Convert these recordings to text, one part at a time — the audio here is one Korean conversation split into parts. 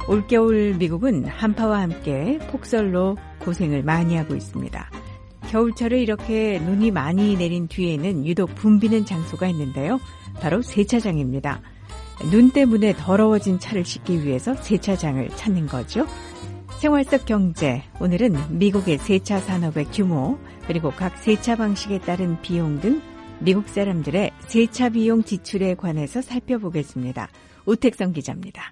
올겨울 미국은 한파와 함께 폭설로 고생을 많이 하고 있습니다. 겨울철에 이렇게 눈이 많이 내린 뒤에는 유독 붐비는 장소가 있는데요. 바로 세차장입니다. 눈 때문에 더러워진 차를 씻기 위해서 세차장을 찾는 거죠. 생활 속 경제, 오늘은 미국의 세차 산업의 규모, 그리고 각 세차 방식에 따른 비용 등 미국 사람들의 세차 비용 지출에 관해서 살펴보겠습니다. 우택성 기자입니다.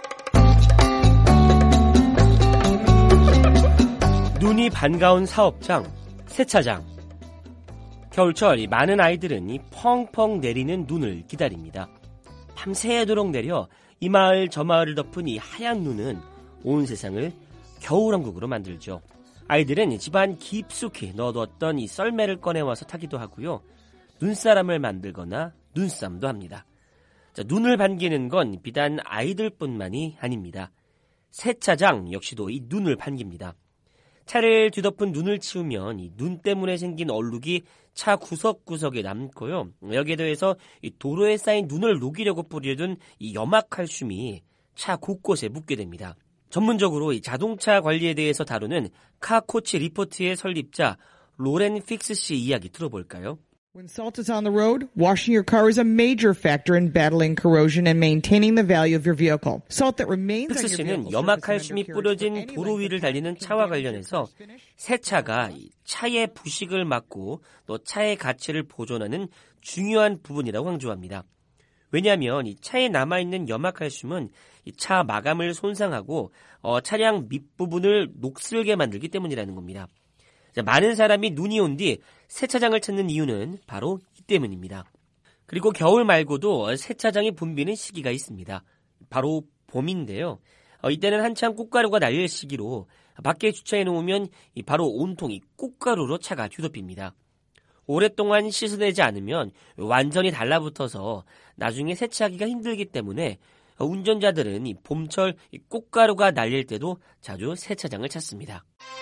눈이 반가운 사업장, 세차장. 겨울철 많은 아이들은 이 펑펑 내리는 눈을 기다립니다. 밤새도록 내려 이 마을 저 마을을 덮은 이 하얀 눈은 온 세상을 겨울왕국으로 만들죠. 아이들은 집안 깊숙이 넣어두었던 이 썰매를 꺼내와서 타기도 하고요. 눈사람을 만들거나 눈싸움도 합니다. 눈을 반기는 건 비단 아이들뿐만이 아닙니다. 세차장 역시도 이 눈을 반깁니다. 차를 뒤덮은 눈을 치우면 이 눈 때문에 생긴 얼룩이 차 구석구석에 남고요. 여기에 더해서 이 도로에 쌓인 눈을 녹이려고 뿌려둔 이 염화칼슘이 차 곳곳에 묻게 됩니다. 전문적으로 이 자동차 관리에 대해서 다루는 카코치 리포트의 설립자 로렌 픽스 씨의 이야기 들어볼까요? When salt is on the road, washing your car is a major factor in battling corrosion and maintaining the value of your vehicle. Salt that remains on your 픽스 vehicle 씨는 염화칼슘이 뿌려진 도로 위를 달리는 차와 관련해서 세차가 차의 부식을 막고 또 차의 가치를 보존하는 중요한 부분이라고 강조합니다. 왜냐하면 이 차에 남아있는 염화칼슘은 이 차 마감을 손상하고 차량 밑부분을 녹슬게 만들기 때문이라는 겁니다. 많은 사람이 눈이 온 뒤 세차장을 찾는 이유는 바로 이 때문입니다. 그리고 겨울 말고도 세차장이 붐비는 시기가 있습니다. 바로 봄인데요. 이때는 한창 꽃가루가 날릴 시기로 밖에 주차해 놓으면 바로 온통 이 꽃가루로 차가 뒤덮입니다. 오랫동안 씻어내지 않으면 완전히 달라붙어서 나중에 세차하기가 힘들기 때문에 운전자들은 이 봄철 꽃가루가 날릴 때도 자주 세차장을 찾습니다.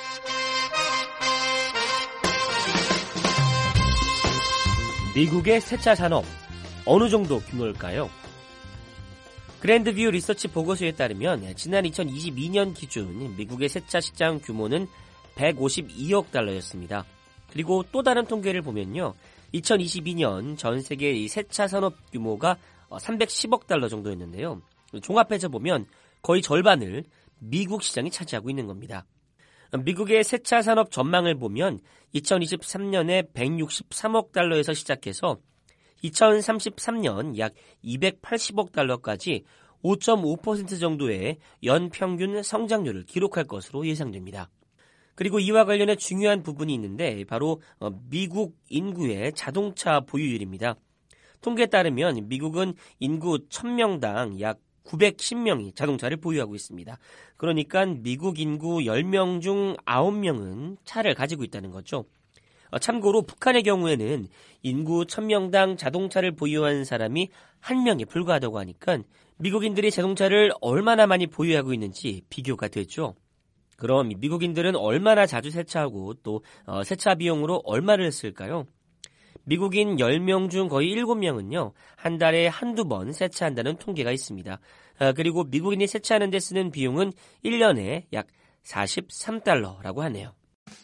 미국의 세차 산업, 어느 정도 규모일까요? 그랜드뷰 리서치 보고서에 따르면 지난 2022년 기준 미국의 세차 시장 규모는 152억 달러였습니다. 그리고 또 다른 통계를 보면요. 2022년 전 세계 이 세차 산업 규모가 310억 달러 정도였는데요. 종합해서 보면 거의 절반을 미국 시장이 차지하고 있는 겁니다. 미국의 세차 산업 전망을 보면 2023년에 163억 달러에서 시작해서 2033년 약 280억 달러까지 5.5% 정도의 연평균 성장률을 기록할 것으로 예상됩니다. 그리고 이와 관련해 중요한 부분이 있는데 바로 미국 인구의 자동차 보유율입니다. 통계에 따르면 미국은 인구 1000명당 약 910명이 자동차를 보유하고 있습니다. 그러니까 미국 인구 10명 중 9명은 차를 가지고 있다는 거죠. 참고로 북한의 경우에는 인구 1000명당 자동차를 보유한 사람이 1명에 불과하다고 하니까 미국인들이 자동차를 얼마나 많이 보유하고 있는지 비교가 되죠. 그럼 미국인들은 얼마나 자주 세차하고 또 세차 비용으로 얼마를 쓸까요? 미국인 10명 중 거의 7명은요. 한 달에 한두 번 세차한다는 통계가 있습니다. 그리고 미국인이 세차하는 데 쓰는 비용은 1년에 약 43달러라고 하네요.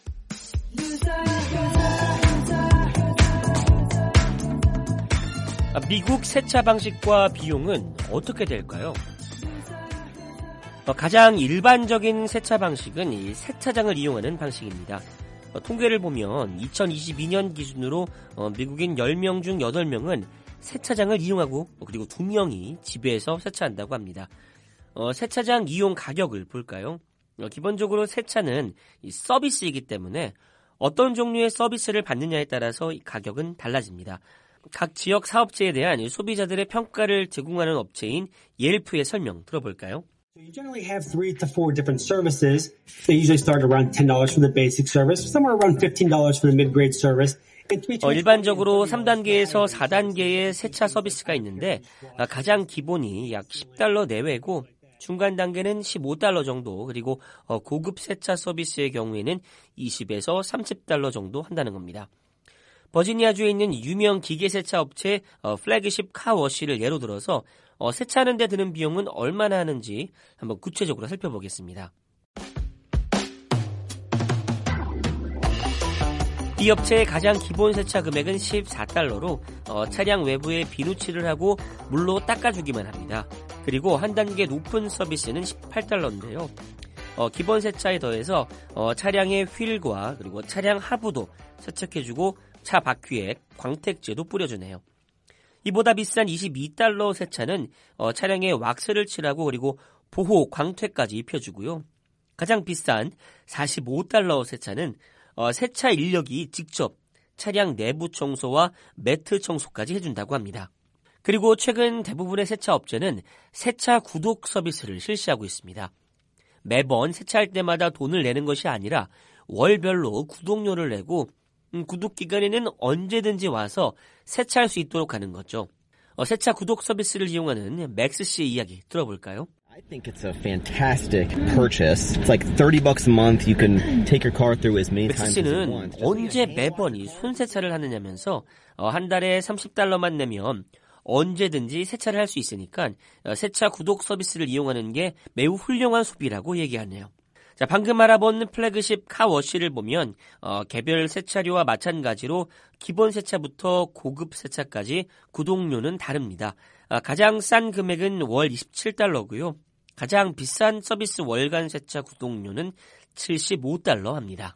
미국 세차 방식과 비용은 어떻게 될까요? 가장 일반적인 세차 방식은 이 세차장을 이용하는 방식입니다. 통계를 보면 2022년 기준으로 미국인 10명 중 8명은 세차장을 이용하고 그리고 2명이 집에서 세차한다고 합니다. 세차장 이용 가격을 볼까요? 기본적으로 세차는 이 서비스이기 때문에 어떤 종류의 서비스를 받느냐에 따라서 이 가격은 달라집니다. 각 지역 사업체에 대한 소비자들의 평가를 제공하는 업체인 옐프의 설명 들어볼까요? You generally have 3 to 4 different services. They usually start around $10 for the basic service, somewhere around $15 for the mid-grade service. 일반적으로 3단계에서 4단계의 세차 서비스가 있는데 가장 기본이 약 $10 내외고 중간 단계는 $15 정도 그리고 고급 세차 서비스의 경우에는 $20에서 $30 정도 한다는 겁니다. 버지니아주에 있는 유명 기계세차 업체 플래그십 카워시를 예로 들어서 세차하는 데 드는 비용은 얼마나 하는지 한번 구체적으로 살펴보겠습니다. 이 업체의 가장 기본 세차 금액은 $14로 차량 외부에 비누칠을 하고 물로 닦아주기만 합니다. 그리고 한 단계 높은 서비스는 $18인데요. 기본 세차에 더해서 차량의 휠과 그리고 차량 하부도 세척해주고 차 바퀴에 광택제도 뿌려주네요. 이보다 비싼 $22 세차는 차량에 왁스를 칠하고 그리고 보호 광택까지 입혀주고요. 가장 비싼 $45 세차는 세차 인력이 직접 차량 내부 청소와 매트 청소까지 해준다고 합니다. 그리고 최근 대부분의 세차 업체는 세차 구독 서비스를 실시하고 있습니다. 매번 세차할 때마다 돈을 내는 것이 아니라 월별로 구독료를 내고 구독 기간에는 언제든지 와서 세차할 수 있도록 하는 거죠. 세차 구독 서비스를 이용하는 맥스 씨의 이야기 들어볼까요? I think it's a fantastic purchase. It's like $30 a month. You can take your car through as many times as you want. 맥스 씨는 언제 매번 이 손세차를 하느냐면서 한 달에 $30만 내면 언제든지 세차를 할 수 있으니까 세차 구독 서비스를 이용하는 게 매우 훌륭한 소비라고 얘기하네요. 자, 방금 알아본 플래그십 카워시를 보면 개별 세차료와 마찬가지로 기본 세차부터 고급 세차까지 구독료는 다릅니다. 가장 싼 금액은 월 $27고요. 가장 비싼 서비스 월간 세차 구독료는 $75 합니다.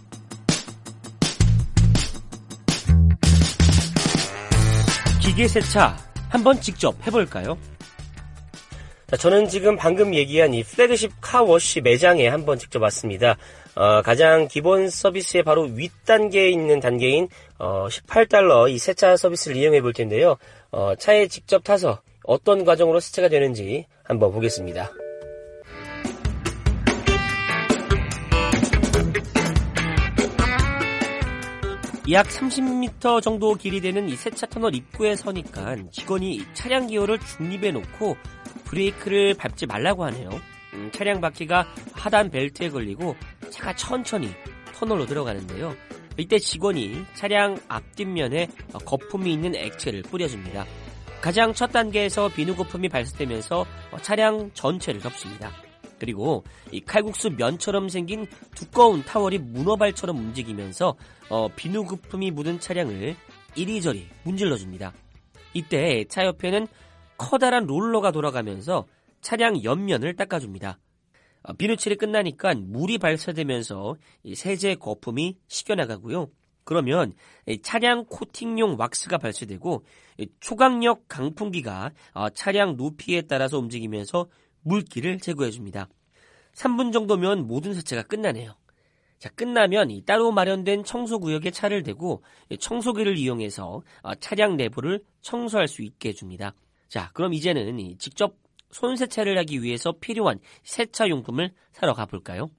기계 세차 한번 직접 해볼까요? 자, 저는 지금 방금 얘기한 이 플래그십 카워시 매장에 한번 직접 왔습니다. 가장 기본 서비스의 바로 윗단계에 있는 단계인 $18 이 세차 서비스를 이용해 볼 텐데요. 차에 직접 타서 어떤 과정으로 세차가 되는지 한번 보겠습니다. 약 30m 정도 길이 되는 이 세차 터널 입구에 서니까 직원이 차량 기어를 중립에 놓고 브레이크를 밟지 말라고 하네요. 차량 바퀴가 하단 벨트에 걸리고 차가 천천히 터널로 들어가는데요. 이때 직원이 차량 앞뒷면에 거품이 있는 액체를 뿌려줍니다. 가장 첫 단계에서 비누 거품이 발생되면서 차량 전체를 덮습니다. 그리고 이 칼국수 면처럼 생긴 두꺼운 타월이 문어발처럼 움직이면서 비누 거품이 묻은 차량을 이리저리 문질러줍니다. 이때 차 옆에는 커다란 롤러가 돌아가면서 차량 옆면을 닦아줍니다. 비누칠이 끝나니까 물이 발사되면서 이 세제 거품이 식혀나가고요. 그러면 차량 코팅용 왁스가 발사되고 초강력 강풍기가 차량 높이에 따라서 움직이면서 물기를 제거해줍니다. 3분 정도면 모든 세차가 끝나네요. 자, 끝나면 이 따로 마련된 청소구역에 차를 대고 청소기를 이용해서 차량 내부를 청소할 수 있게 해줍니다. 자, 그럼 이제는 직접 손세차를 하기 위해서 필요한 세차용품을 사러 가볼까요?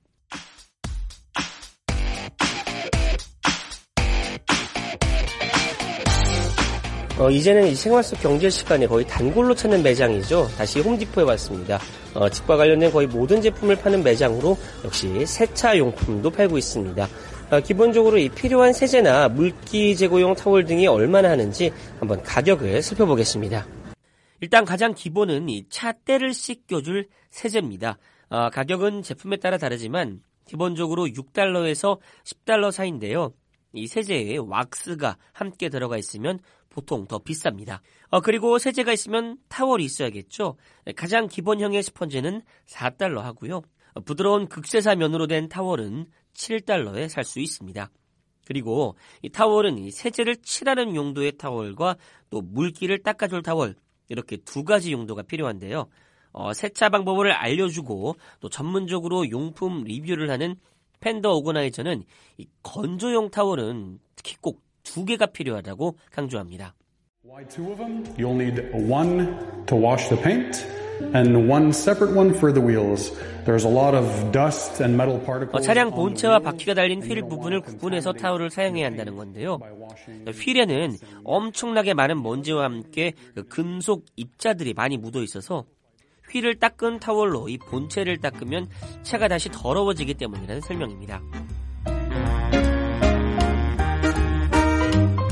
이제는 이 생활 속 경제 시간에 거의 단골로 찾는 매장이죠. 다시 홈디포에 왔습니다. 집과 관련된 거의 모든 제품을 파는 매장으로 역시 세차용품도 팔고 있습니다. 기본적으로 이 필요한 세제나 물기 제거용 타월 등이 얼마나 하는지 한번 가격을 살펴보겠습니다. 일단 가장 기본은 이 차 때를 씻겨줄 세제입니다. 가격은 제품에 따라 다르지만 기본적으로 $6에서 $10 사이인데요. 이 세제에 왁스가 함께 들어가 있으면 보통 더 비쌉니다. 그리고 세제가 있으면 타월이 있어야겠죠. 가장 기본형의 스펀지는 $4 하고요. 부드러운 극세사 면으로 된 타월은 $7에 살 수 있습니다. 그리고 이 타월은 이 세제를 칠하는 용도의 타월과 또 물기를 닦아줄 타월, 이렇게 두 가지 용도가 필요한데요. 세차 방법을 알려주고 또 전문적으로 용품 리뷰를 하는 팬더 오거나이저는 이 건조용 타월은 특히 꼭 2개가 필요하다고 강조합니다. Why 2 of them? You'll need one to wash the paint and one separate one for the wheels. There's a lot of dust and metal particles. 차량 본체와 바퀴가 달린 휠 부분을 구분해서 타월을 사용해야 한다는 건데요. 휠에는 엄청나게 많은 먼지와 함께 금속 입자들이 많이 묻어 있어서 휠을 닦은 타월로 이 본체를 닦으면 차가 다시 더러워지기 때문이라는 설명입니다.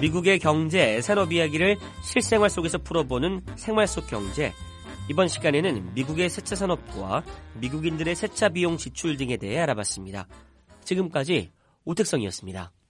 미국의 경제, 산업 이야기를 실생활 속에서 풀어보는 생활 속 경제. 이번 시간에는 미국의 세차 산업과 미국인들의 세차 비용 지출 등에 대해 알아봤습니다. 지금까지 오택성이었습니다.